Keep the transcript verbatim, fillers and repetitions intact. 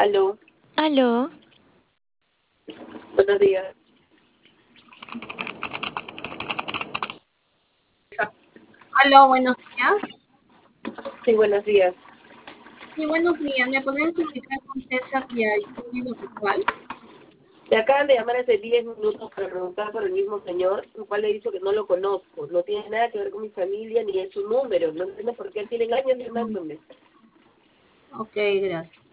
Aló, Aló, buenos días. Aló, buenos días. Sí, buenos días. Sí, buenos días. ¿Me podrían comunicar con César y Yuri Pascual? Me acaban de llamar hace diez minutos para preguntar por el mismo señor, el cual le he dicho que no lo conozco. No tiene nada que ver con mi familia ni es su número. No entiendo por qué tienen años llamándome. Ok, gracias.